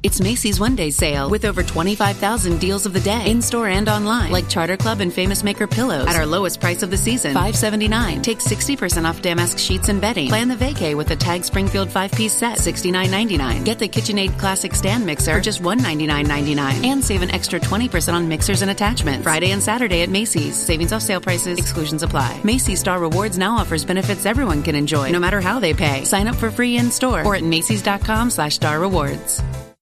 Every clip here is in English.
It's Macy's One Day Sale with over 25,000 deals of the day. In-store and online, like Charter Club and Famous Maker pillows at our lowest price of the season, $5.79. Take 60% off Damask sheets and bedding. Plan the vacay with the Tag Springfield 5-piece set, $69.99. Get the KitchenAid Classic Stand Mixer for just $199.99. And save an extra 20% on mixers and attachments. Friday and Saturday at Macy's. Savings off sale prices. Exclusions apply. Macy's Star Rewards now offers benefits everyone can enjoy, no matter how they pay. Sign up for free in-store or at Macys.com/Star Rewards.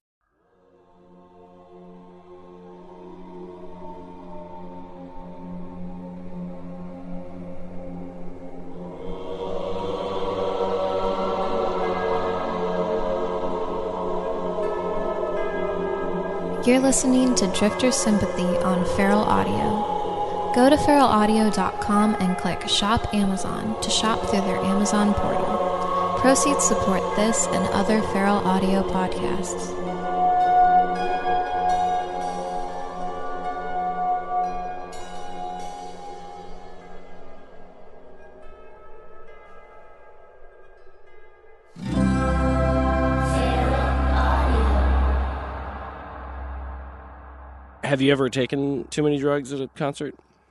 You're listening to Drifter Sympathy on Feral Audio. Go to feralaudio.com and click Shop Amazon to shop through their Amazon portal. Proceeds support this and other Feral Audio podcasts. Have you ever taken too many drugs at a concert?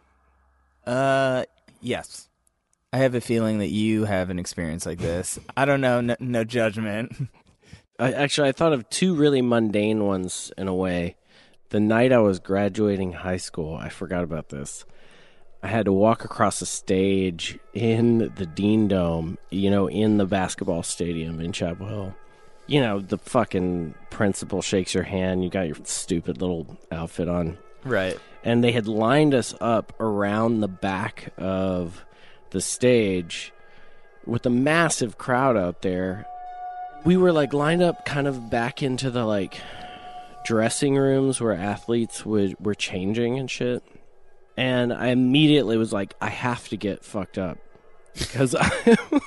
Yes. I have a feeling that you have an experience like this. I don't know, no judgment. I thought of two really mundane ones in a way. The night I was graduating high school, I forgot about this. I had to walk across the stage in the Dean Dome, in the basketball stadium in Chapel Hill. The fucking principal shakes your hand. You got your stupid little outfit on. Right. And they had lined us up around the back of the stage with a massive crowd out there. We were lined up kind of back into the dressing rooms where athletes were changing and shit. And I immediately was like, I have to get fucked up. Because I'm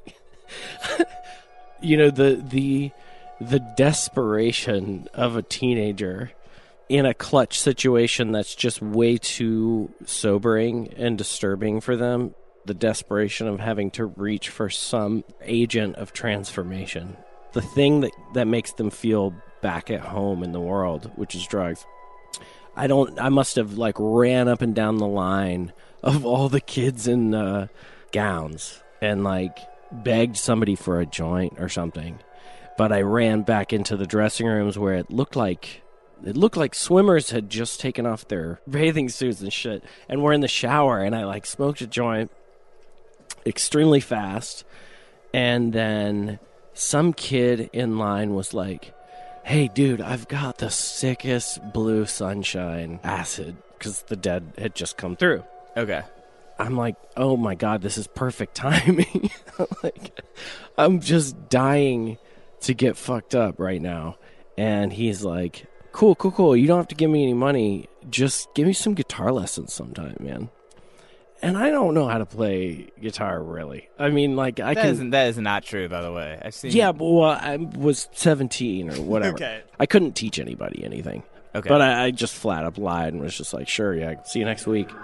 the desperation of a teenager in a clutch situation that's just way too sobering and disturbing for them. The desperation of having to reach for some agent of transformation. The thing that makes them feel back at home in the world, which is drugs. I must have ran up and down the line of all the kids in gowns and begged somebody for a joint or something. But I ran back into the dressing rooms where it looked like swimmers had just taken off their bathing suits and shit and were in the shower, and I smoked a joint extremely fast, and then some kid in line was like, hey dude, I've got the sickest blue sunshine acid, because the dead had just come through. Okay. I'm like, oh my god, this is perfect timing. I'm just dying to get fucked up right now. And he's like, cool, you don't have to give me any money, just give me some guitar lessons sometime, man. And I don't know how to play guitar, really. I mean, That is not true, by the way. I've seen. Yeah, but I was 17 or whatever. Okay. I couldn't teach anybody anything. Okay. But I just flat up lied and was just like, sure, yeah, see you next week.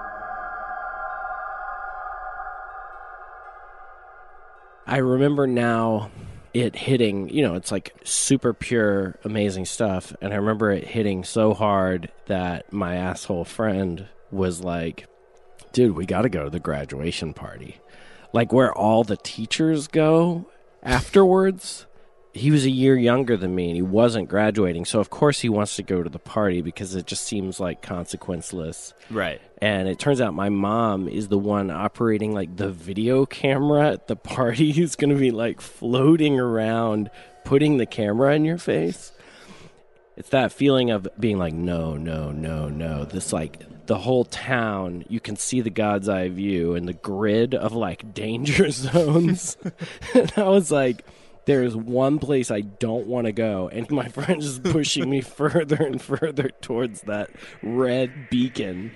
I remember now it hitting, it's super pure, amazing stuff. And I remember it hitting so hard that my asshole friend was like, dude, we got to go to the graduation party. Where all the teachers go afterwards. He was a year younger than me and he wasn't graduating. So, of course, he wants to go to the party because it just seems consequenceless. Right. And it turns out my mom is the one operating the video camera at the party who's going to be floating around, putting the camera in your face. It's that feeling of being no. This the whole town, you can see the God's eye view and the grid of danger zones. And I was like, there's one place I don't want to go. And my friend is pushing me further and further towards that red beacon.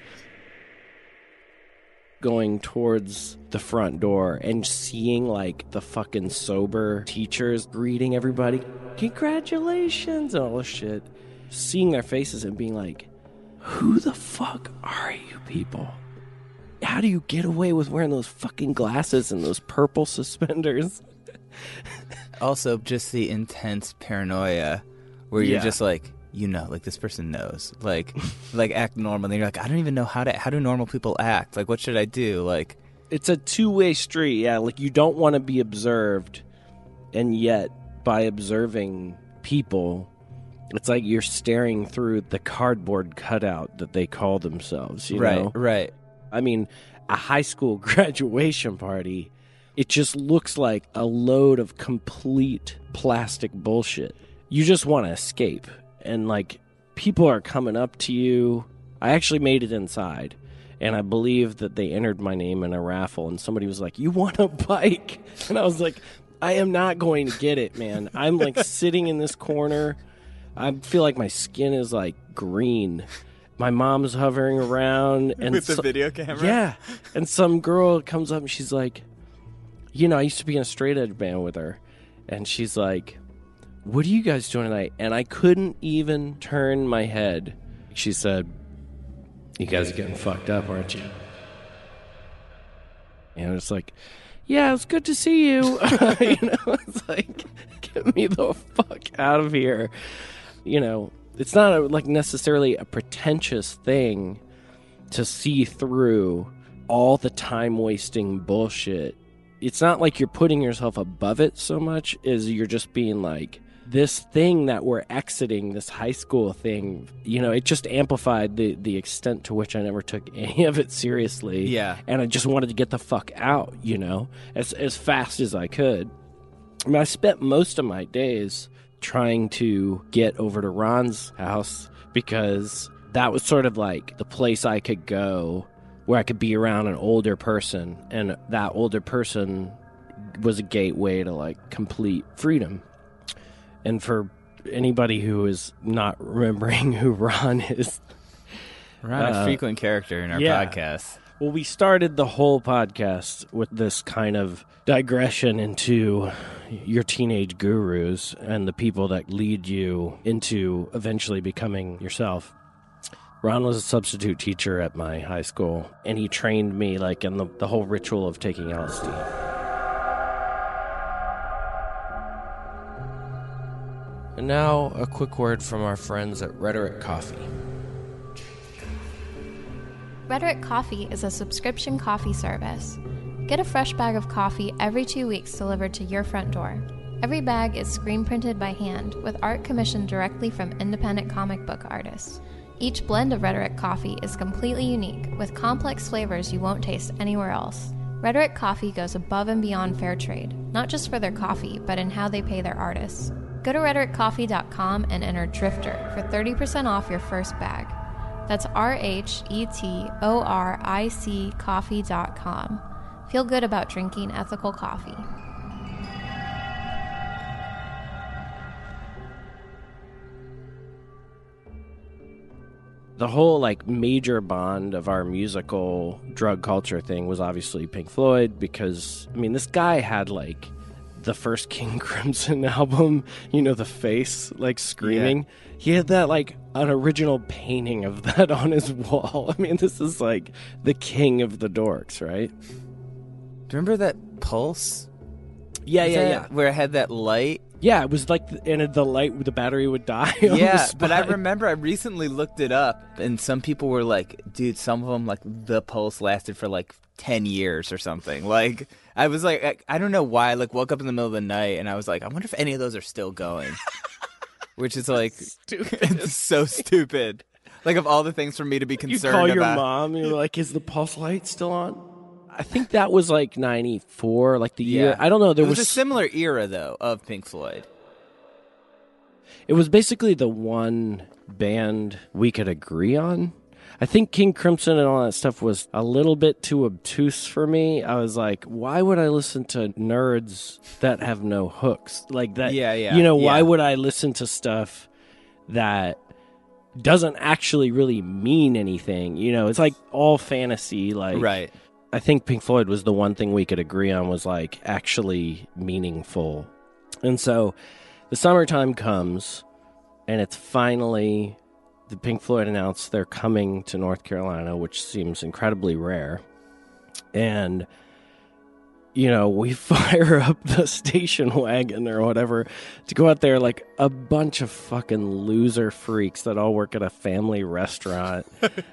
Going towards the front door and seeing the fucking sober teachers greeting everybody, congratulations, and all this shit. Seeing their faces and being like, who the fuck are you people? How do you get away with wearing those fucking glasses and those purple suspenders? Also, just the intense paranoia where you're Yeah. just like, like this person knows, like act normal. And then you're like, I don't even know how do normal people act? Like, what should I do? Like, It's a two-way street. Yeah, like you don't want to be observed, and yet by observing people, it's like you're staring through the cardboard cutout that they call themselves, you know? Right. I mean, a high school graduation party, it just looks like a load of complete plastic bullshit. You just want to escape. And, like, people are coming up to you. I actually made it inside. And I believe that they entered my name in a raffle. And somebody was like, "You want a bike?" And I was like, I am not going to get it, man. I'm, like, sitting in this corner. I feel like my skin is, like, green. My mom's hovering around. And with the video camera? Yeah. And some girl comes up and she's like, I used to be in a straight edge band with her. And she's like, "What are you guys doing tonight?" And I couldn't even turn my head. She said, "You guys are getting fucked up, aren't you?" And it's like, "Yeah, it's good to see you." It's like, get me the fuck out of here. It's not like necessarily a pretentious thing to see through all the time-wasting bullshit. It's not like you're putting yourself above it so much as you're just being like, this thing that we're exiting, this high school thing, it just amplified the extent to which I never took any of it seriously. Yeah. And I just wanted to get the fuck out, as fast as I could. I mean, I spent most of my days trying to get over to Ron's house because that was sort of like the place I could go where I could be around an older person, and that older person was a gateway to, like, complete freedom. And for anybody who is not remembering who Ron is... Ron, a frequent character in our podcast. Well, we started the whole podcast with this kind of digression into your teenage gurus and the people that lead you into eventually becoming yourself. Ron was a substitute teacher at my high school, and he trained me, like, in the whole ritual of taking LSD. And now, a quick word from our friends at Rhetoric Coffee. Rhetoric Coffee is a subscription coffee service. Get a fresh bag of coffee every 2 weeks delivered to your front door. Every bag is screen printed by hand with art commissioned directly from independent comic book artists. Each blend of Rhetoric Coffee is completely unique, with complex flavors you won't taste anywhere else. Rhetoric Coffee goes above and beyond fair trade, not just for their coffee, but in how they pay their artists. Go to rhetoriccoffee.com and enter Drifter for 30% off your first bag. That's RHETORIC coffee.com. Feel good about drinking ethical coffee. The whole, like, major bond of our musical drug culture thing was obviously Pink Floyd, because, I mean, this guy had, like, the first King Crimson album, the face, like, screaming. Yeah. He had that, like, an original painting of that on his wall. I mean, this is, like, the king of the dorks, right? Do you remember that Pulse? Yeah. Where it had that light? Yeah, it was like, and the light, the battery would die on the Yeah, spot. but I remember I recently looked it up, and some people were like, dude, some of them, like, the Pulse lasted for, like, 10 years or something. Like, I was like, I don't know why, I, like, woke up in the middle of the night, and I was like, I wonder if any of those are still going. Which is, like, stupid. It's so stupid. Like, of all the things for me to be concerned about. You call about. your mom, you're like, is the Pulse light still on? I think that was like 94, like the year. I don't know. There was a similar era, though, of Pink Floyd. It was basically the one band we could agree on. I think King Crimson and all that stuff was a little bit too obtuse for me. I was like, why would I listen to nerds that have no hooks? Like that. Yeah. Why would I listen to stuff that doesn't actually really mean anything? It's like all fantasy. Like, right. I think Pink Floyd was the one thing we could agree on was, like, actually meaningful. And so the summertime comes, and it's finally, the Pink Floyd announced they're coming to North Carolina, which seems incredibly rare. And we fire up the station wagon or whatever to go out there like a bunch of fucking loser freaks that all work at a family restaurant.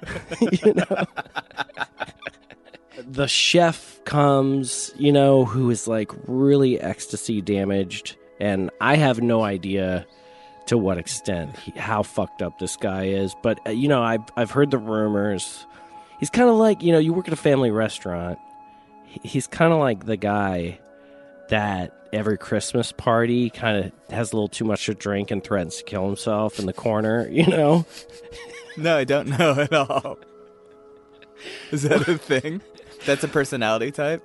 The chef comes, who is like really ecstasy damaged, and I have no idea to what extent how fucked up this guy is. But I've heard the rumors. He's kind of like, you work at a family restaurant. He's kind of like the guy that every Christmas party kind of has a little too much to drink and threatens to kill himself in the corner, No, I don't know at all. Is that a thing? That's a personality type?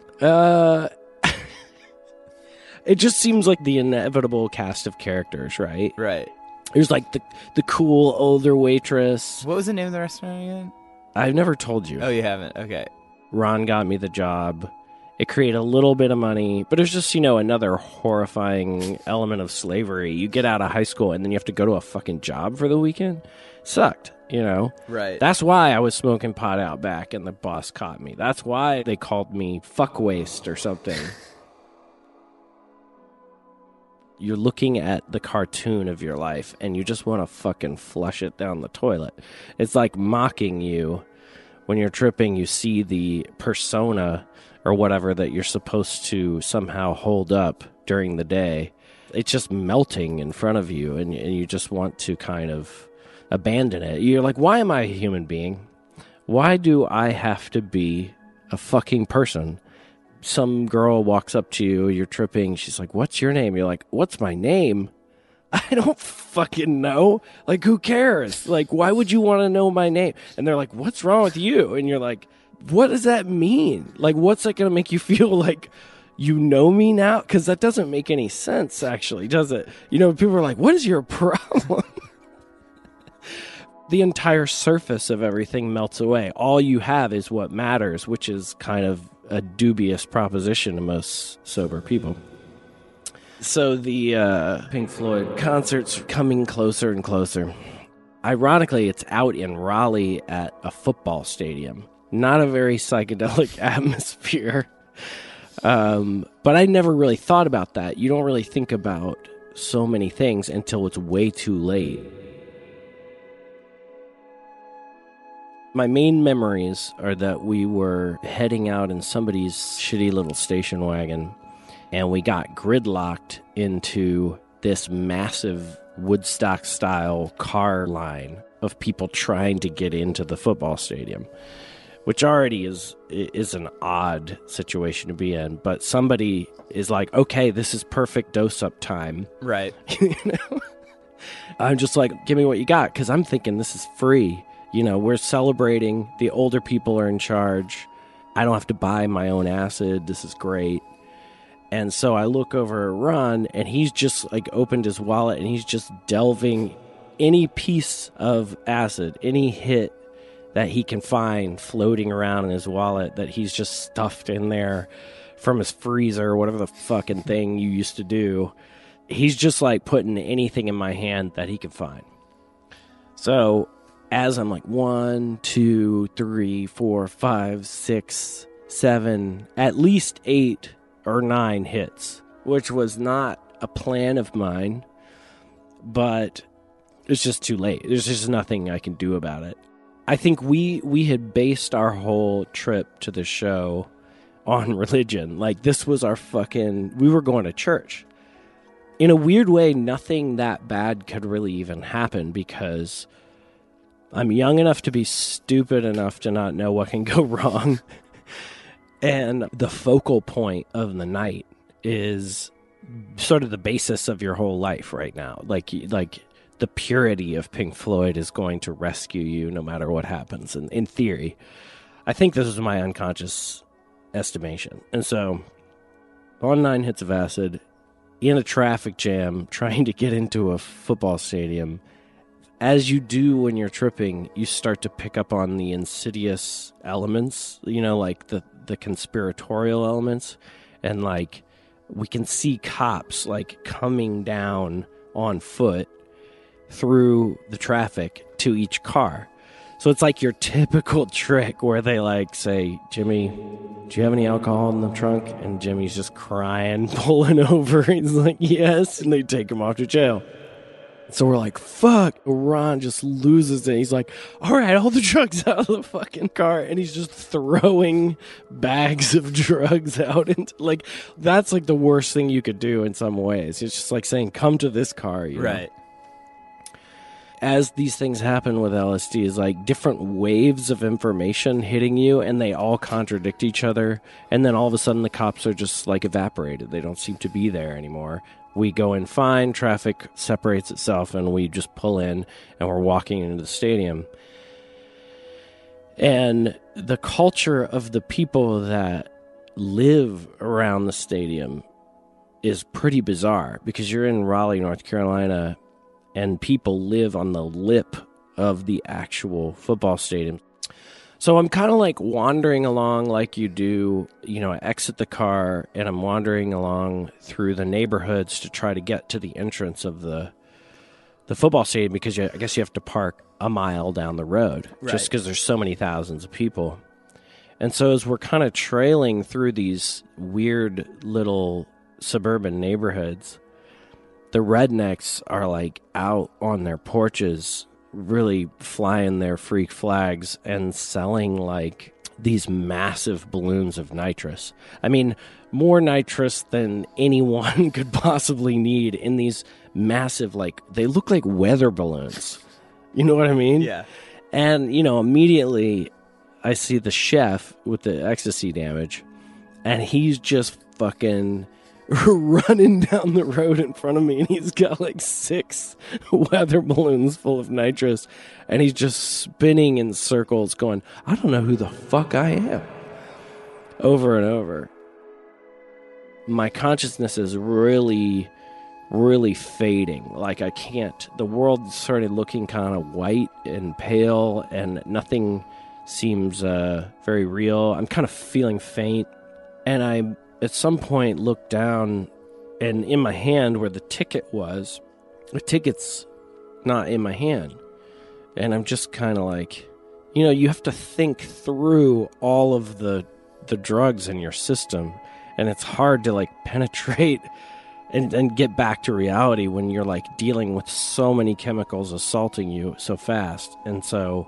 It just seems like the inevitable cast of characters, right? Right. There's like the cool older waitress. What was the name of the restaurant again? I've never told you. Oh, you haven't? Okay. Ron got me the job. It created a little bit of money, but it's just, another horrifying element of slavery. You get out of high school and then you have to go to a fucking job for the weekend. Sucked, Right. That's why I was smoking pot out back and the boss caught me. That's why they called me fuck waste or something. You're looking at the cartoon of your life and you just want to fucking flush it down the toilet. It's like mocking you. When you're tripping, you see the persona or whatever that you're supposed to somehow hold up during the day. It's just melting in front of you, and you just want to kind of abandon it. You're like, why am I a human being? Why do I have to be a fucking person? Some girl walks up to you, you're tripping, she's like, what's your name? You're like, what's my name? I don't fucking know. Like, who cares? Like, why would you want to know my name? And they're like, what's wrong with you? And you're like, what does that mean? Like, what's that going to make you feel like you know me now? Because that doesn't make any sense, actually, does it? People are like, what is your problem? The entire surface of everything melts away. All you have is what matters, which is kind of a dubious proposition to most sober people. So the Pink Floyd concert's coming closer and closer. Ironically, it's out in Raleigh at a football stadium. Not a very psychedelic atmosphere. But I never really thought about that. You don't really think about so many things until it's way too late. My main memories are that we were heading out in somebody's shitty little station wagon, and we got gridlocked into this massive Woodstock-style car line of people trying to get into the football stadium, which already is an odd situation to be in. But somebody is like, okay, this is perfect dose-up time. Right. I'm just like, give me what you got, because I'm thinking this is free. We're celebrating. The older people are in charge. I don't have to buy my own acid. This is great. And so I look over at Ron, and he's just like opened his wallet, and he's just delving any piece of acid, any hit that he can find floating around in his wallet that he's just stuffed in there from his freezer or whatever the fucking thing you used to do. He's just like putting anything in my hand that he can find. So as I'm like 1, 2, 3, 4, 5, 6, 7, at least 8 or 9 hits, which was not a plan of mine, but it's just too late. There's just nothing I can do about it. I think we had based our whole trip to the show on religion. Like, this was our we were going to church. In a weird way, nothing that bad could really even happen because I'm young enough to be stupid enough to not know what can go wrong. And the focal point of the night is sort of the basis of your whole life right now. Like the purity of Pink Floyd is going to rescue you no matter what happens. And in theory, I think this was my unconscious estimation. And so on 9 hits of acid, in a traffic jam, trying to get into a football stadium, as you do when you're tripping, you start to pick up on the insidious elements, like the conspiratorial elements. And like, we can see cops like coming down on foot through the traffic to each car. So it's like your typical trick where they like say, Jimmy, do you have any alcohol in the trunk? And Jimmy's just crying, pulling over. He's like, yes. And they take him off to jail. So we're like, fuck. Ron just loses it. He's like, all right, all the drugs out of the fucking car. And he's just throwing bags of drugs out. And like, that's like the worst thing you could do in some ways. It's just like saying, come to this car. You know? Right. As these things happen with LSD, is like different waves of information hitting you, and they all contradict each other. And then all of a sudden, the cops are just like evaporated. They don't seem to be there anymore. We go in fine, traffic separates itself, and we just pull in, and we're walking into the stadium. And the culture of the people that live around the stadium is pretty bizarre, because you're in Raleigh, North Carolina, and people live on the lip of the actual football stadium. So I'm kind of like wandering along like you do, you know, I exit the car and I'm wandering along through the neighborhoods to try to get to the entrance of the football stadium, because I guess you have to park a mile down the road, right, just because there's so many thousands of people. And so as we're kind of trailing through these weird little suburban neighborhoods, the rednecks are like out on their porches, really flying their freak flags and selling like these massive balloons of nitrous. I mean, more nitrous than anyone could possibly need in these massive, like, they look like weather balloons. You know what I mean? Yeah. And, you know, immediately I see the chef with the ecstasy damage, and he's just fucking running down the road in front of me, and he's got like 6 weather balloons full of nitrous, and he's just spinning in circles going, I don't know who the fuck I am, over and over. My consciousness is really fading. Like, I can't, the world started looking kind of white and pale, and nothing seems very real. I'm kind of feeling faint, and I at some point looked down, and in my hand where the ticket was, the ticket's not in my hand. And I'm just kind of like, you know, you have to think through all of the drugs in your system, and it's hard to like penetrate and get back to reality when you're like dealing with so many chemicals assaulting you so fast. And so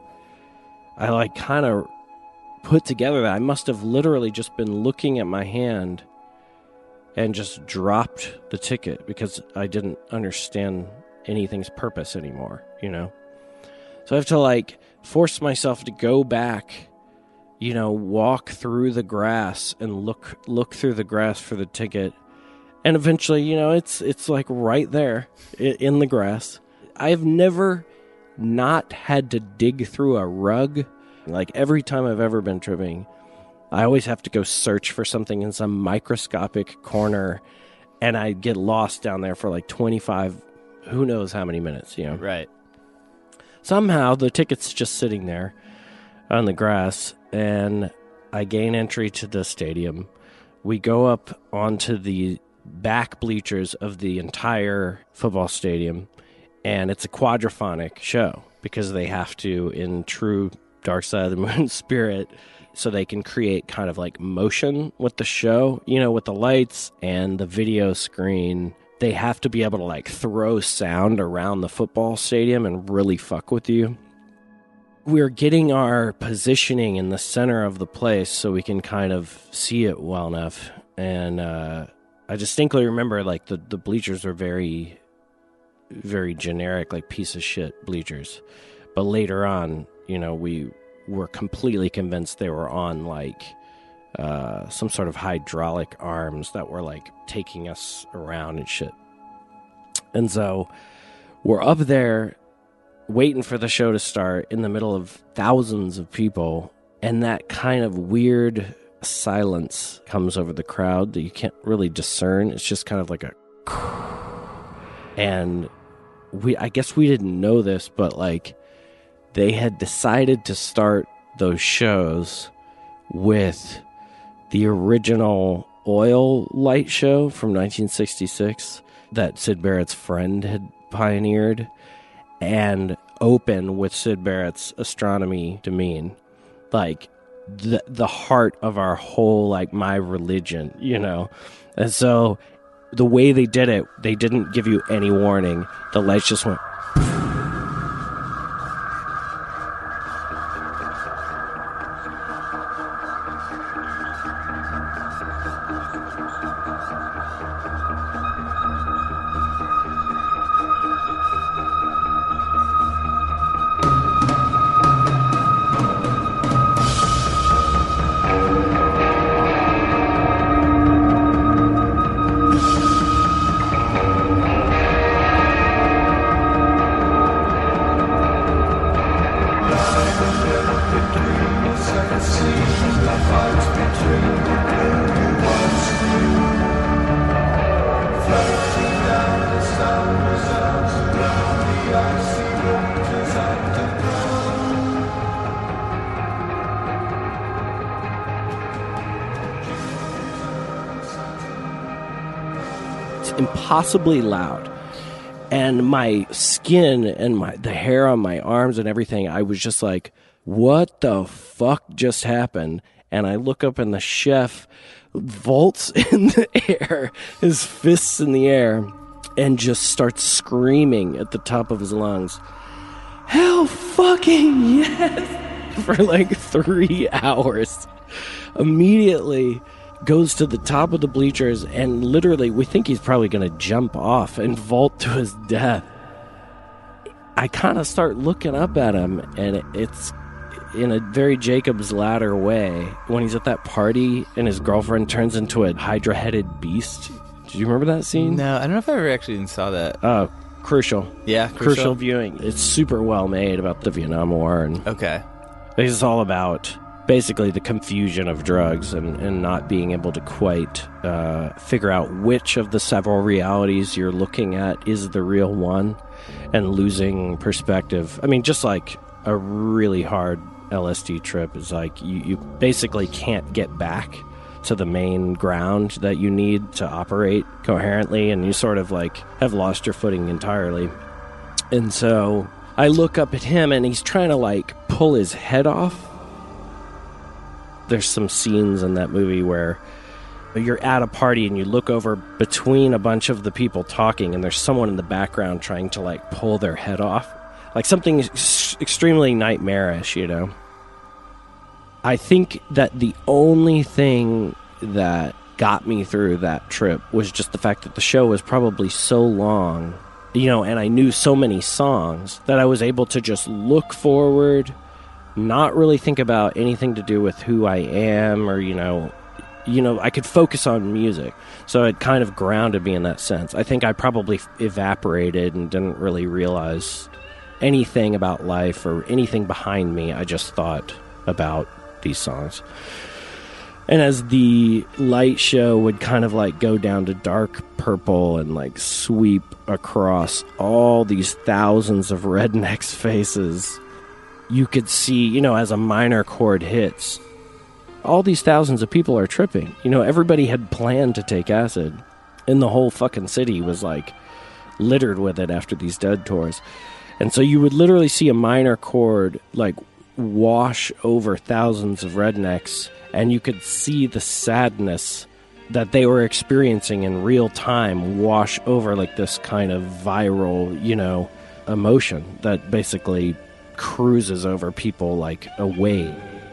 I like kind of put together that I must have literally just been looking at my hand and just dropped the ticket because I didn't understand anything's purpose anymore, you know? So I have to like force myself to go back, you know, walk through the grass and look through the grass for the ticket. And eventually, you know, it's like right there in the grass. I've never not had to dig through a rug. Like, every time I've ever been tripping, I always have to go search for something in some microscopic corner, and I get lost down there for like 25, who knows how many minutes, you know? Right. Somehow, the ticket's just sitting there on the grass, and I gain entry to the stadium. We go up onto the back bleachers of the entire football stadium, and it's a quadraphonic show, because they have to, in true Dark Side of the Moon spirit, so they can create kind of like motion with the show, you know, with the lights and the video screen. They have to be able to like throw sound around the football stadium and really fuck with you. We're getting our positioning in the center of the place so we can kind of see it well enough. And I distinctly remember like the bleachers were very, very generic, like piece of shit bleachers. But later on, you know, we were completely convinced they were on like some sort of hydraulic arms that were like taking us around and shit. And so we're up there waiting for the show to start in the middle of thousands of people, and that kind of weird silence comes over the crowd that you can't really discern. It's just kind of like a and I guess we didn't know this, but like they had decided to start those shows with the original oil light show from 1966 that Syd Barrett's friend had pioneered. And open with Syd Barrett's Astronomy Demesne, like the heart of our whole, like, my religion, you know? And so the way they did it, they didn't give you any warning. The lights just went. Impossibly loud, and my skin and the hair on my arms and everything, I was just like, what the fuck just happened? And I look up and the chef vaults in the air, his fists in the air, and just starts screaming at the top of his lungs, hell fucking yes, for like 3 hours. Immediately goes to the top of the bleachers, and literally we think he's probably going to jump off and vault to his death. I kind of start looking up at him, and it's in a very Jacob's Ladder way when he's at that party and his girlfriend turns into a hydra-headed beast. Do you remember that scene? No, I don't know if I ever actually even saw that. Crucial. Yeah, Crucial viewing. It's super well made about the Vietnam War. And okay. It's all about basically the confusion of drugs and not being able to quite figure out which of the several realities you're looking at is the real one, and losing perspective. I mean, just like a really hard LSD trip is like you basically can't get back to the main ground that you need to operate coherently, and you sort of like have lost your footing entirely. And so I look up at him, and he's trying to like pull his head off. There's some scenes in that movie where you're at a party and you look over between a bunch of the people talking, and there's someone in the background trying to like pull their head off. Like something extremely nightmarish, you know? I think that the only thing that got me through that trip was just the fact that the show was probably so long, you know, and I knew so many songs that I was able to just look forward, not really think about anything to do with who I am, or, you know, I could focus on music. So it kind of grounded me in that sense. I think I probably evaporated and didn't really realize anything about life or anything behind me. I just thought about these songs. And as the light show would kind of like go down to dark purple and like sweep across all these thousands of rednecks' faces, you could see, you know, as a minor chord hits, all these thousands of people are tripping. You know, everybody had planned to take acid, and the whole fucking city was like littered with it after these Dead tours. And so you would literally see a minor chord like wash over thousands of rednecks, and you could see the sadness that they were experiencing in real time wash over like this kind of viral, you know, emotion that basically cruises over people like a wave.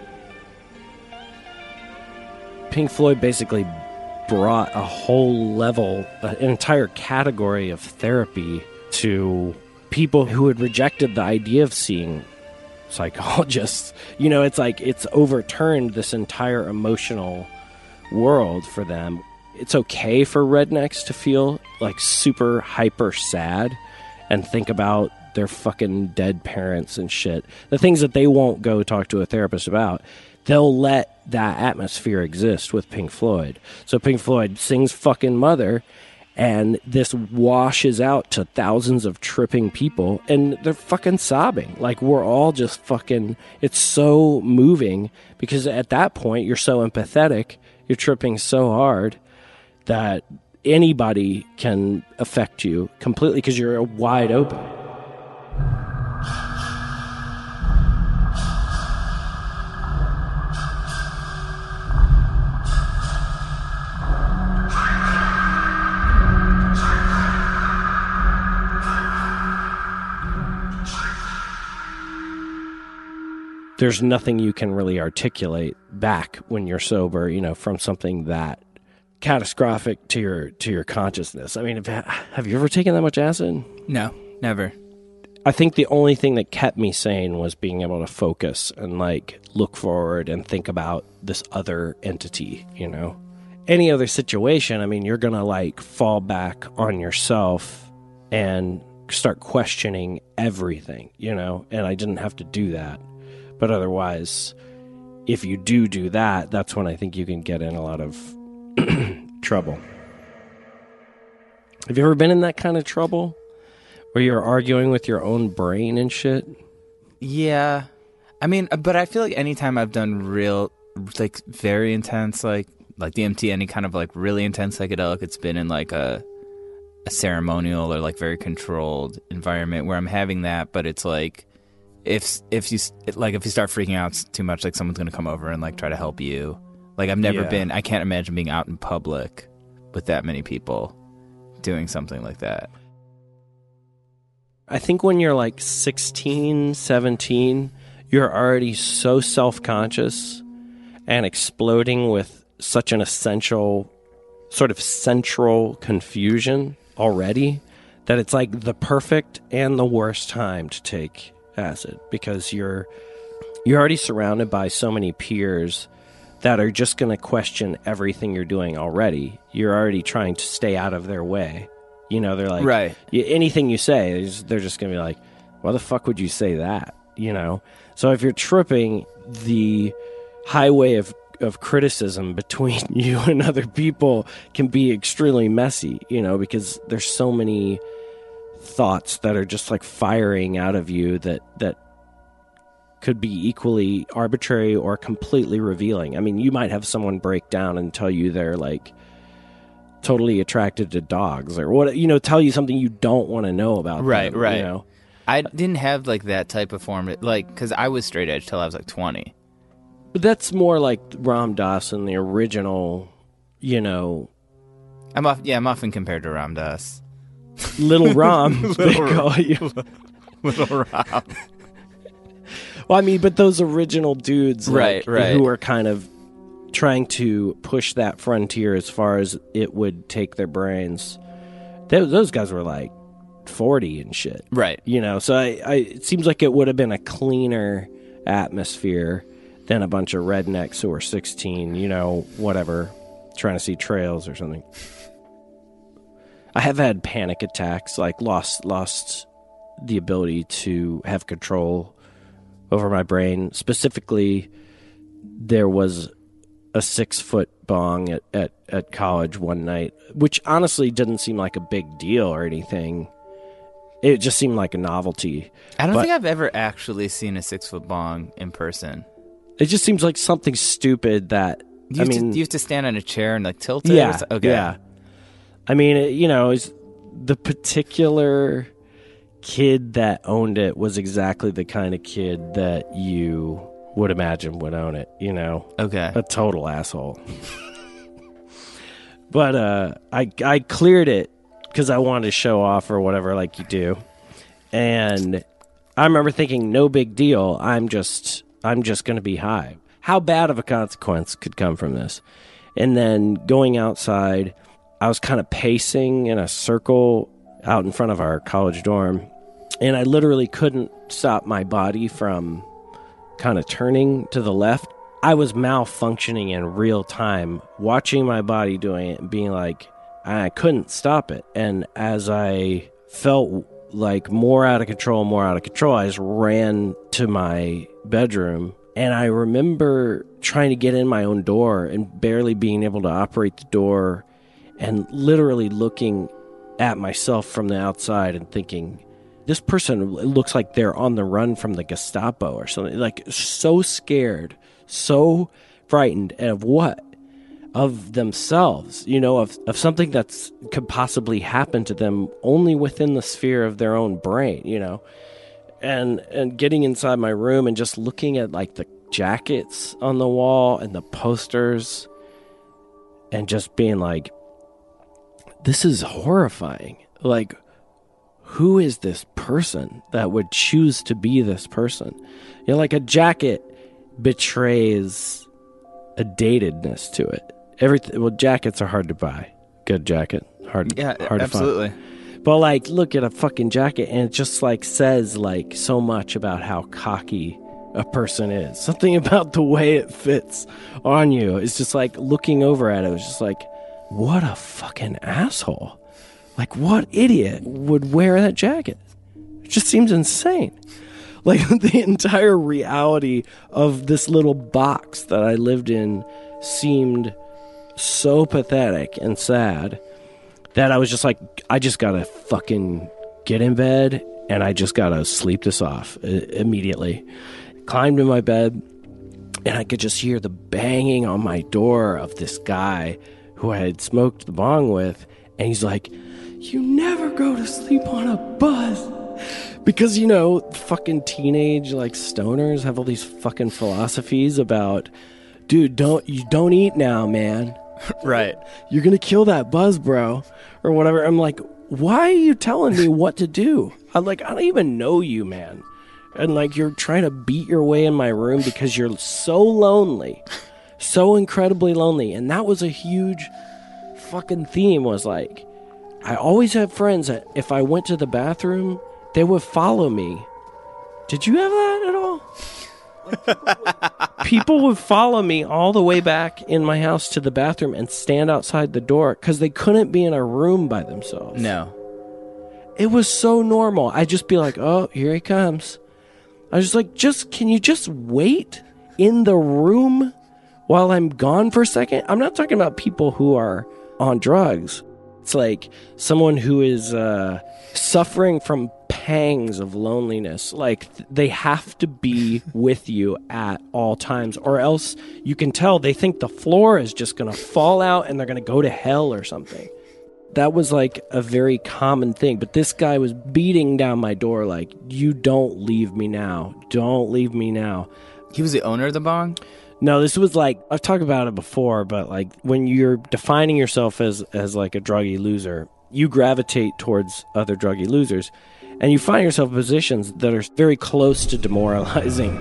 Pink Floyd basically brought a whole level, an entire category of therapy to people who had rejected the idea of seeing psychologists. You know, it's like it's overturned this entire emotional world for them. It's okay for rednecks to feel like super hyper sad and think about their fucking dead parents and shit. The things that they won't go talk to a therapist about. They'll let that atmosphere exist with Pink Floyd. So Pink Floyd sings fucking Mother, and this washes out to thousands of tripping people, and they're fucking sobbing. Like, we're all just fucking... It's so moving, because at that point, you're so empathetic, you're tripping so hard, that anybody can affect you completely, because you're wide open. there's nothing you can really articulate back when you're sober, from something that catastrophic to your consciousness. I mean, have you ever taken that much acid? No, never. I think the only thing that kept me sane was being able to focus and look forward and think about this other entity, Any other situation, I mean, you're going to fall back on yourself and start questioning everything, and I didn't have to do that. But otherwise, if you do that, that's when I think you can get in a lot of trouble. Have you ever been in that kind of trouble where you're arguing with your own brain and shit? Yeah. I mean, but I feel like anytime I've done real, very intense, like DMT, any kind of really intense psychedelic, it's been in a ceremonial or very controlled environment where I'm having that, but it's if you start freaking out too much, someone's going to come over and try to help you. I've never been, I can't imagine being out in public with that many people doing something like that. I think when you're 16, 17, you're already so self-conscious and exploding with such an essential sort of central confusion already that it's the perfect and the worst time to take acid, because you're already surrounded by so many peers that are just going to question everything you're doing already. You're already trying to stay out of their way. They're right. Anything you say, they're just going to be why the fuck would you say that? So if you're tripping, the highway of criticism between you and other people can be extremely messy, because there's so many thoughts that are just firing out of you that could be equally arbitrary or completely revealing. I mean, you might have someone break down and tell you they're totally attracted to dogs, or what, tell you something you don't want to know about them, right. I didn't have that type of form, because I was straight edge till I was 20. But that's more like Ram Dass and the original, I'm often compared to Ram Dass. Little Ram, they call you. Little Ram. Well, I mean, but those original dudes, right, who are kind of trying to push that frontier as far as it would take their brains, those guys were 40 and shit. Right. So it seems like it would have been a cleaner atmosphere than a bunch of rednecks who are 16, whatever, trying to see trails or something. I have had panic attacks, lost the ability to have control over my brain. Specifically, there was a 6-foot bong at college one night, which honestly didn't seem like a big deal or anything. It just seemed like a novelty. I don't think I've ever actually seen a 6-foot bong in person. It just seems like something stupid that... Do you have to stand on a chair and tilt it? Yeah, okay. Yeah. I mean, it's the particular kid that owned it was exactly the kind of kid that you would imagine would own it, Okay. A total asshole. But I cleared it because I wanted to show off or whatever, like you do. And I remember thinking, no big deal. I'm just going to be high. How bad of a consequence could come from this? And then going outside, I was kind of pacing in a circle out in front of our college dorm. And I literally couldn't stop my body from kind of turning to the left. I was malfunctioning in real time, watching my body doing it and being I couldn't stop it. And as I felt more out of control, I just ran to my bedroom. And I remember trying to get in my own door and barely being able to operate the door, and literally looking at myself from the outside and thinking, this person looks like they're on the run from the Gestapo or something. So scared, so frightened of what? Of themselves, of something that's could possibly happen to them only within the sphere of their own brain, And getting inside my room and just looking at the jackets on the wall and the posters and just being this is horrifying. Who is this person that would choose to be this person? A jacket betrays a datedness to it. Well, jackets are hard to buy. Good jacket, hard to absolutely. find. But like, look at a fucking jacket, and it just like says like so much about how cocky a person is. Something about the way it fits on you. It's just like looking over at it. It was just like, what a fucking asshole! Like, what idiot would wear that jacket? It just seems insane. Like, the entire reality of this little box that I lived in seemed so pathetic and sad that I was just like, I just gotta fucking get in bed and I just gotta sleep this off immediately. Climbed in my bed and I could just hear the banging on my door of this guy who I had smoked the bong with, and he's like, you never go to sleep on a bus. Because, you know, fucking teenage, like, stoners have all these fucking philosophies about, dude, don't eat now, man. Right. You're gonna kill that buzz, bro. Or whatever. I'm like, why are you telling me what to do? I don't even know you, man. And, like, you're trying to beat your way in my room because you're so lonely. So incredibly lonely. And that was a huge fucking theme, was like, I always had friends that if I went to the bathroom, they would follow me. Did you have that at all? People would follow me all the way back in my house to the bathroom and stand outside the door because they couldn't be in a room by themselves. No. It was so normal. I'd just be like, oh, here he comes. I was just like, can you just wait in the room while I'm gone for a second? I'm not talking about people who are on drugs. It's like someone who is suffering from pangs of loneliness. Like, they have to be with you at all times, or else you can tell they think the floor is just going to fall out and they're going to go to hell or something. That was like a very common thing. But this guy was beating down my door like, you don't leave me now. Don't leave me now. He was the owner of the bong? No, this was like, I've talked about it before, but like when you're defining yourself as like a druggy loser, you gravitate towards other druggy losers, and you find yourself in positions that are very close to demoralizing.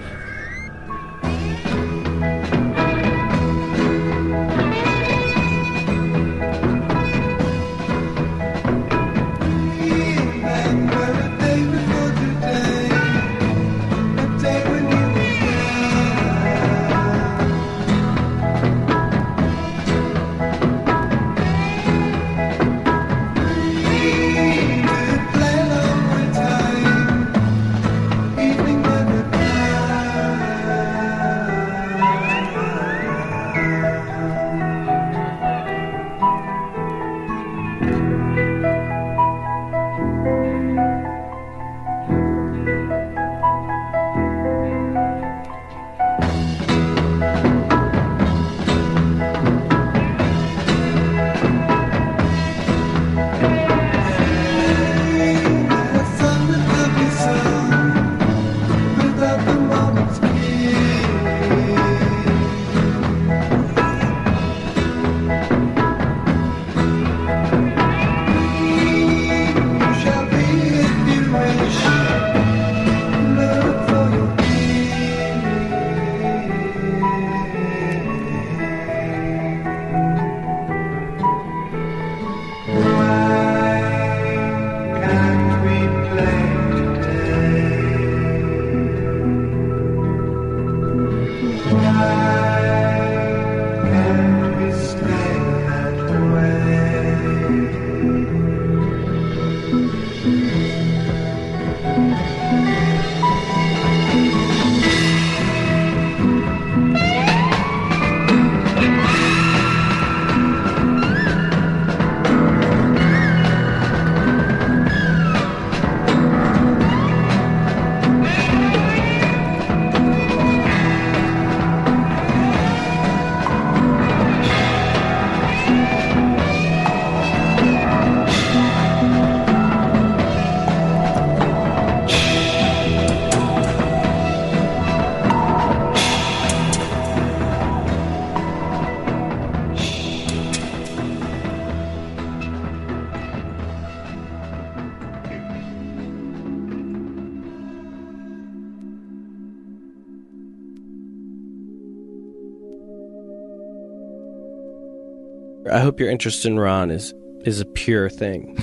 I hope your interest in Ron is a pure thing.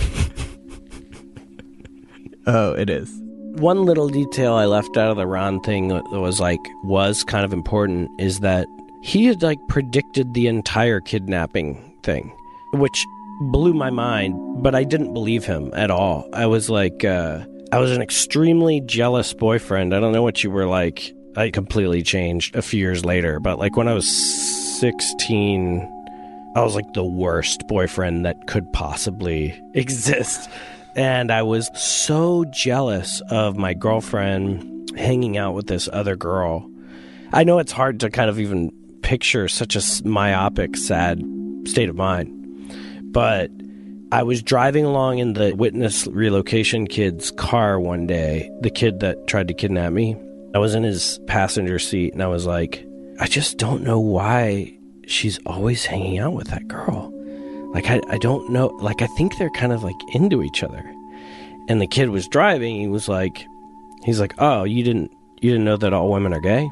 Oh, it is. One little detail I left out of the Ron thing that was kind of important is that he had predicted the entire kidnapping thing, which blew my mind, but I didn't believe him at all. I was I was an extremely jealous boyfriend. I don't know what you were like. I completely changed a few years later, but when I was 16, I was the worst boyfriend that could possibly exist. And I was so jealous of my girlfriend hanging out with this other girl. I know it's hard to kind of even picture such a myopic, sad state of mind, but I was driving along in the witness relocation kid's car one day, the kid that tried to kidnap me. I was in his passenger seat, and I was like, I just don't know why she's always hanging out with that girl. I don't know. I think they're kind of into each other. And the kid was driving. He's like, oh, you didn't know that all women are gay?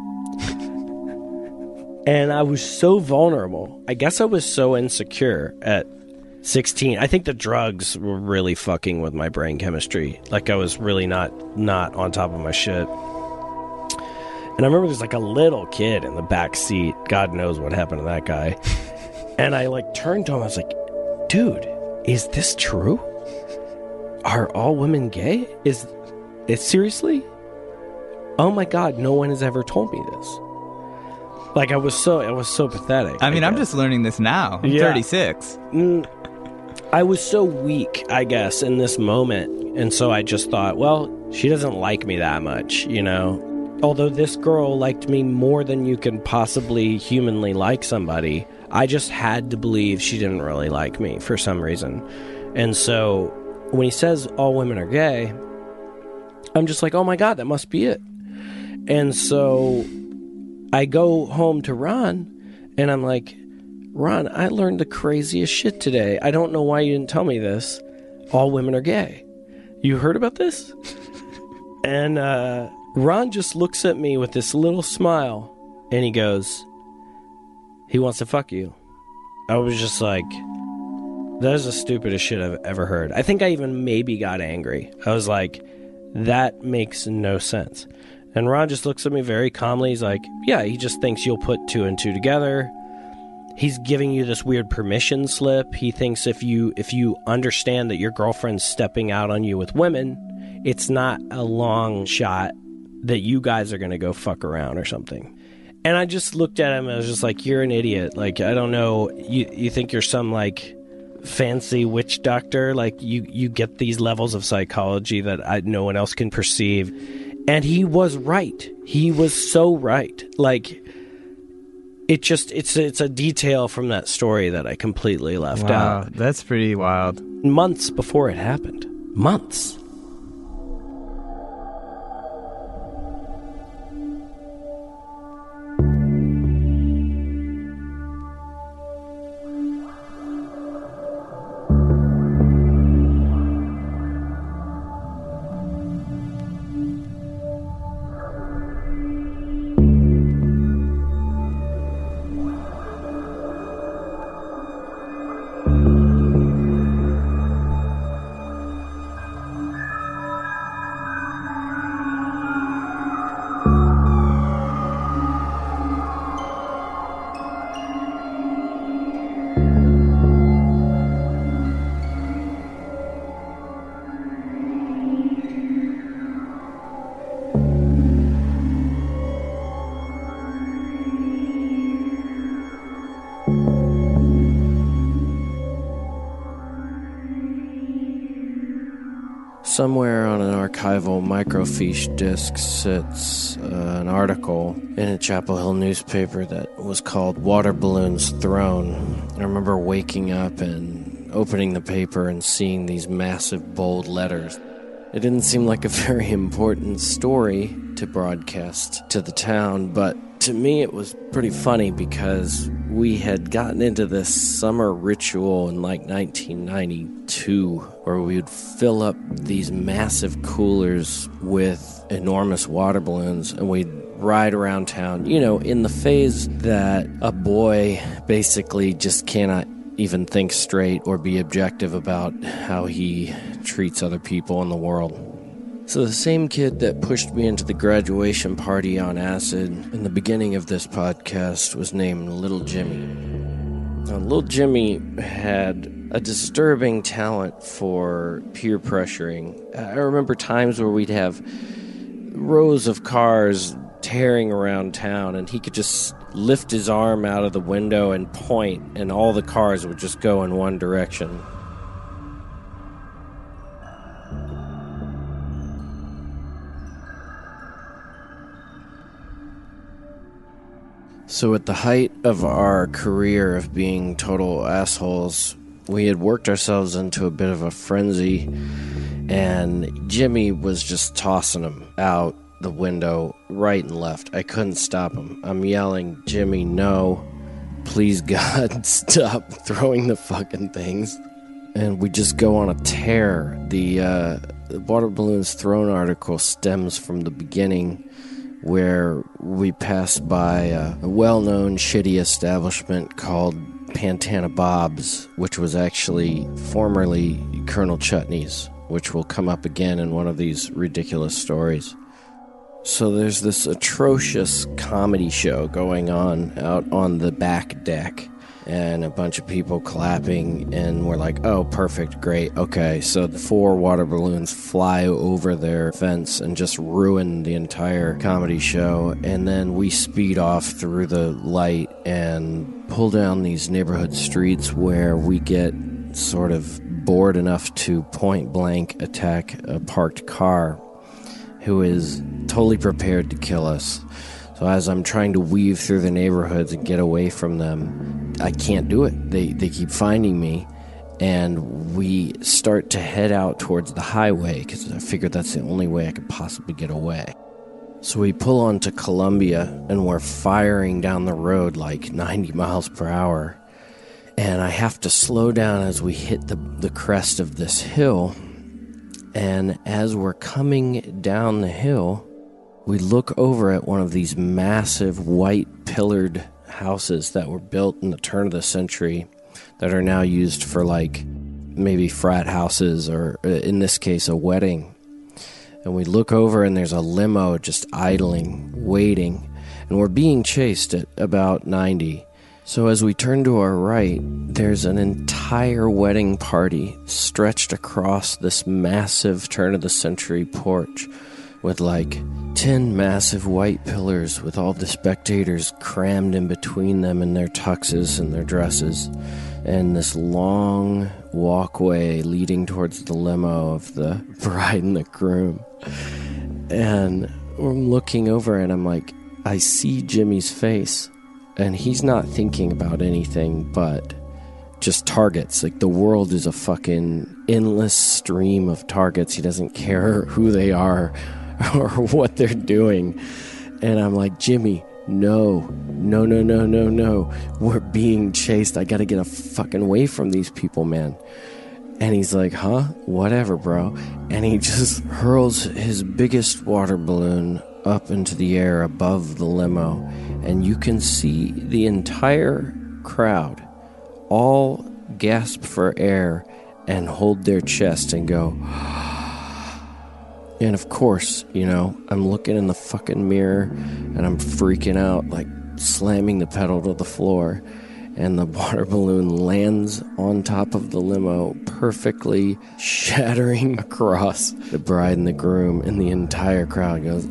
And I was so vulnerable. I guess I was so insecure at 16. I think the drugs were really fucking with my brain chemistry. I was really not on top of my shit. And I remember there's a little kid in the back seat. God knows what happened to that guy. And I turned to him. I was like, dude, is this true? Are all women gay? Is it seriously? Oh my God, no one has ever told me this. I was so pathetic. I mean, I'm just learning this now. I'm 36. I was so weak, I guess, in this moment. And so I just thought, well, she doesn't like me that much, Although this girl liked me more than you can possibly humanly like somebody, I just had to believe she didn't really like me for some reason. And so when he says all women are gay, I'm just like, oh my God, that must be it. And so I go home to Ron, and I'm like, Ron, I learned the craziest shit today. I don't know why you didn't tell me this. All women are gay. You heard about this? And Ron just looks at me with this little smile, and he goes, he wants to fuck you. I was just like, that is the stupidest shit I've ever heard. I think I even maybe got angry. I was like, that makes no sense. And Ron just looks at me very calmly. He's like, yeah, he just thinks you'll put two and two together. He's giving you this weird permission slip. He thinks if you understand that your girlfriend's stepping out on you with women, it's not a long shot that you guys are going to go fuck around or something. And I just looked at him and I was just like, you're an idiot. I don't know. You think you're some fancy witch doctor? You get these levels of psychology that no one else can perceive. And he was right. He was so right. It's a detail from that story that I completely left out. That's pretty wild. Months before it happened. Months. Somewhere on an archival microfiche disc sits an article in a Chapel Hill newspaper that was called Water Balloons Thrown. I remember waking up and opening the paper and seeing these massive bold letters. It didn't seem like a very important story to broadcast to the town, but to me it was pretty funny because we had gotten into this summer ritual in 1992 where we would fill up these massive coolers with enormous water balloons, and we'd ride around town, in the phase that a boy basically just cannot even think straight or be objective about how he treats other people in the world. So the same kid that pushed me into the graduation party on acid in the beginning of this podcast was named Little Jimmy. Now, Little Jimmy had a disturbing talent for peer pressuring. I remember times where we'd have rows of cars tearing around town, and he could just lift his arm out of the window and point, and all the cars would just go in one direction. So at the height of our career of being total assholes, we had worked ourselves into a bit of a frenzy, and Jimmy was just tossing them out the window right and left. I couldn't stop him. I'm yelling, "Jimmy, no. Please, God, stop throwing the fucking things." And we just go on a tear. The Water Balloons Thrown article stems from the beginning, where we passed by a well-known shitty establishment called Pantana Bob's, which was actually formerly Colonel Chutney's, which will come up again in one of these ridiculous stories. So there's this atrocious comedy show going on out on the back deck, and a bunch of people clapping, and we're like, oh, perfect, great, okay. So the 4 water balloons fly over their fence and just ruin the entire comedy show, and then we speed off through the light and pull down these neighborhood streets where we get sort of bored enough to point blank attack a parked car who is totally prepared to kill us. So as I'm trying to weave through the neighborhoods and get away from them, I can't do it. They keep finding me, and we start to head out towards the highway because I figured that's the only way I could possibly get away. So we pull onto Columbia, and we're firing down the road like 90 miles per hour. And I have to slow down as we hit the crest of this hill. And as we're coming down the hill, we look over at one of these massive white pillared houses that were built in the turn of the century that are now used for like maybe frat houses or in this case a wedding. And we look over and there's a limo just idling, waiting, and we're being chased at about 90. So as we turn to our right, there's an entire wedding party stretched across this massive turn-of-the-century porch with like 10 massive white pillars with all the spectators crammed in between them in their tuxes and their dresses, and this long walkway leading towards the limo of the bride and the groom. And I'm looking over and I'm like, I see Jimmy's face. And he's not thinking about anything but just targets. Like, the world is a fucking endless stream of targets. He doesn't care who they are or what they're doing. And I'm like, Jimmy, no. We're being chased. I gotta get a fucking away from these people, man. And he's like, huh? Whatever, bro. And he just hurls his biggest water balloon up into the air above the limo, and you can see the entire crowd all gasp for air and hold their chest and go and of course, I'm looking in the fucking mirror and I'm freaking out, like slamming the pedal to the floor, and the water balloon lands on top of the limo, perfectly shattering across the bride and the groom, and the entire crowd goes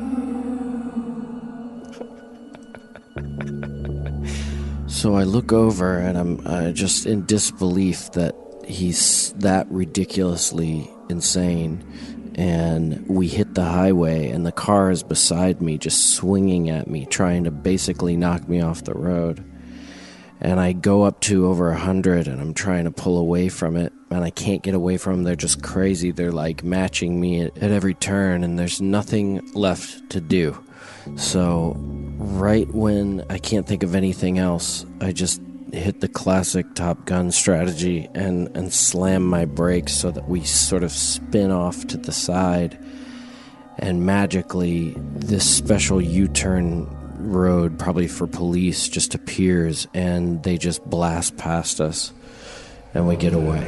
So I look over and I'm just in disbelief that he's that ridiculously insane. And we hit the highway and the car is beside me, just swinging at me, trying to basically knock me off the road. And I go up to over 100 and I'm trying to pull away from it. And I can't get away from them. They're just crazy. They're like matching me at every turn, and there's nothing left to do. So right when I can't think of anything else, I just hit the classic Top Gun strategy and slam my brakes so that we sort of spin off to the side. and magically this special U-turn road, probably for police, just appears, and they just blast past us, and we get away.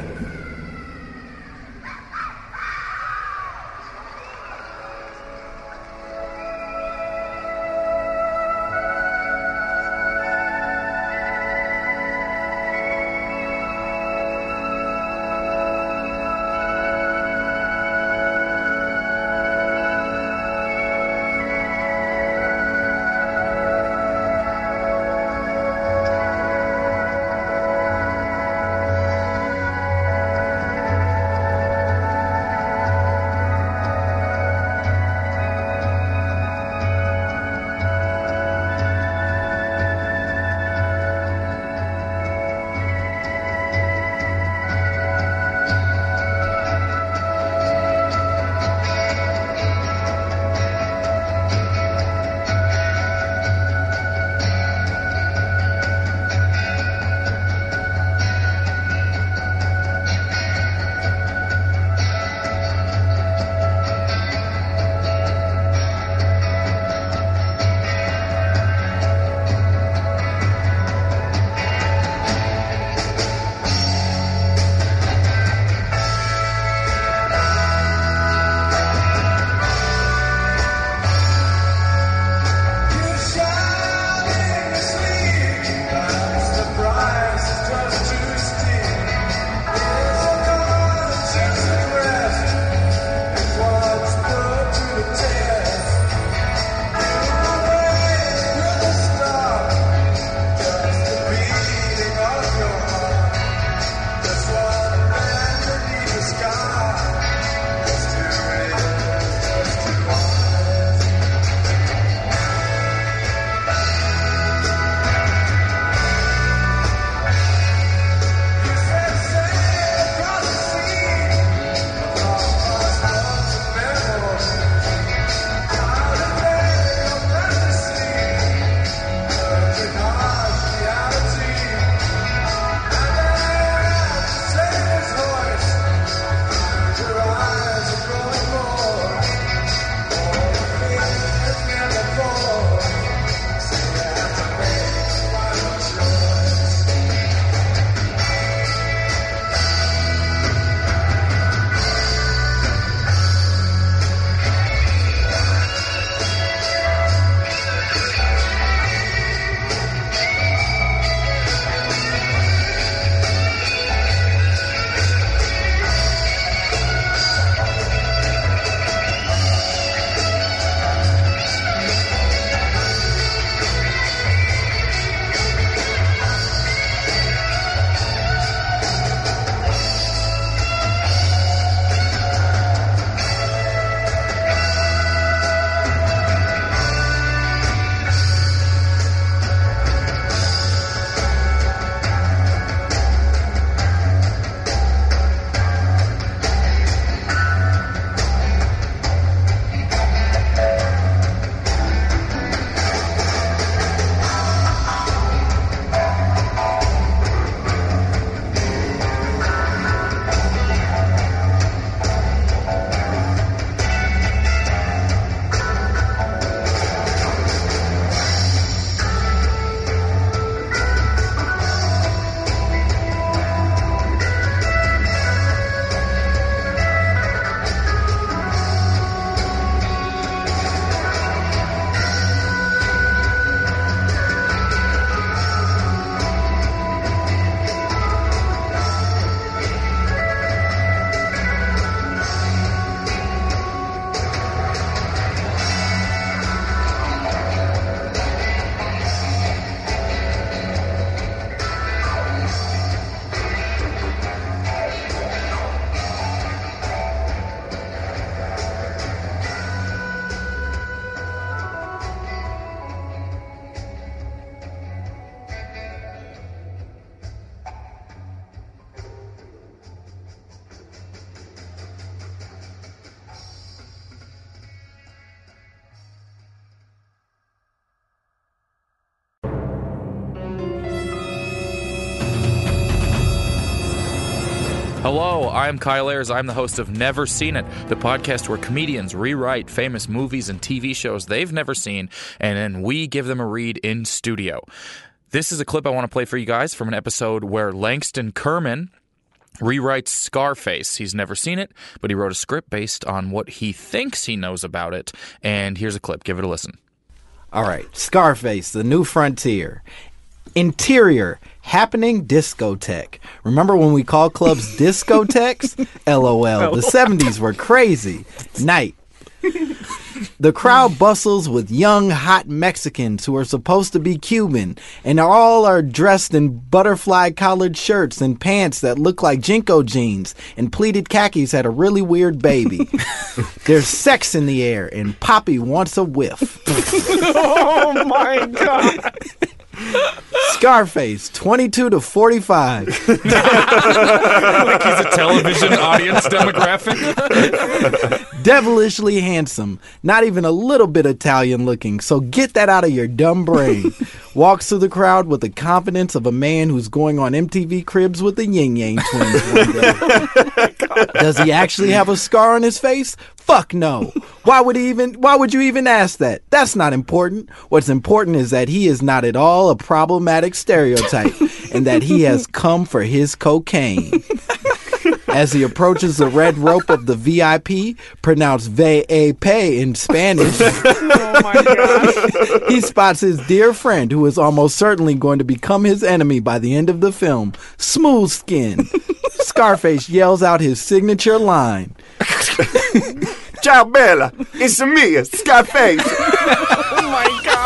Hello, I'm Kyle Ayers. I'm the host of Never Seen It, the podcast where comedians rewrite famous movies and TV shows they've never seen, and then we give them a read in studio. This is a clip I want to play for you guys from an episode where Langston Kerman rewrites Scarface. He's never seen it, but he wrote a script based on what he thinks he knows about it. And here's a clip. Give it a listen. All right, Scarface, The New Frontier. Interior, happening discotheque. Remember when we called clubs discotheques? LOL. The 70s were crazy. Night. The crowd bustles with young, hot Mexicans who are supposed to be Cuban, and all are dressed in butterfly collared shirts and pants that look like Jinko jeans, and pleated khakis had a really weird baby. There's sex in the air, and Poppy wants a whiff. Oh my God. Scarface, 22 to 45. Like he's a television audience demographic. Devilishly handsome, not even a little bit Italian looking, so get that out of your dumb brain. Walks through the crowd with the confidence of a man who's going on MTV Cribs with the Yin Yang Twins one day. Does he actually have a scar on his face? Fuck no. Why would you even ask that? That's not important. What's important is that he is not at all a problematic stereotype and that he has come for his cocaine. As he approaches the red rope of the VIP, pronounced VAP in Spanish, Oh my God. he spots his dear friend who is almost certainly going to become his enemy by the end of the film, Smooth Skin. Scarface yells out his signature line. Ciao, Bella. It's me, Scarface. Oh my God.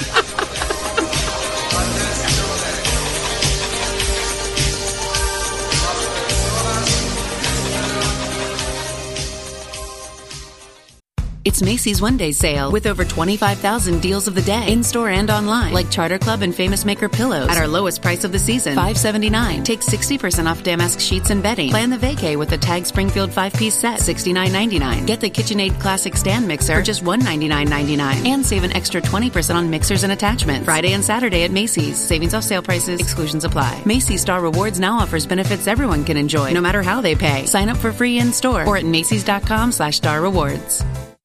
It's Macy's One Day Sale with over 25,000 deals of the day in-store and online, like Charter Club and Famous Maker pillows at our lowest price of the season, $5.79. Take 60% off damask sheets and bedding. Plan the vacay with the Tag Springfield 5-piece set, $69.99. Get the KitchenAid Classic Stand Mixer for just $199.99. And save an extra 20% on mixers and attachments. Friday and Saturday at Macy's. Savings off sale prices. Exclusions apply. Macy's Star Rewards now offers benefits everyone can enjoy, no matter how they pay. Sign up for free in-store or at Macys.com/Star Rewards.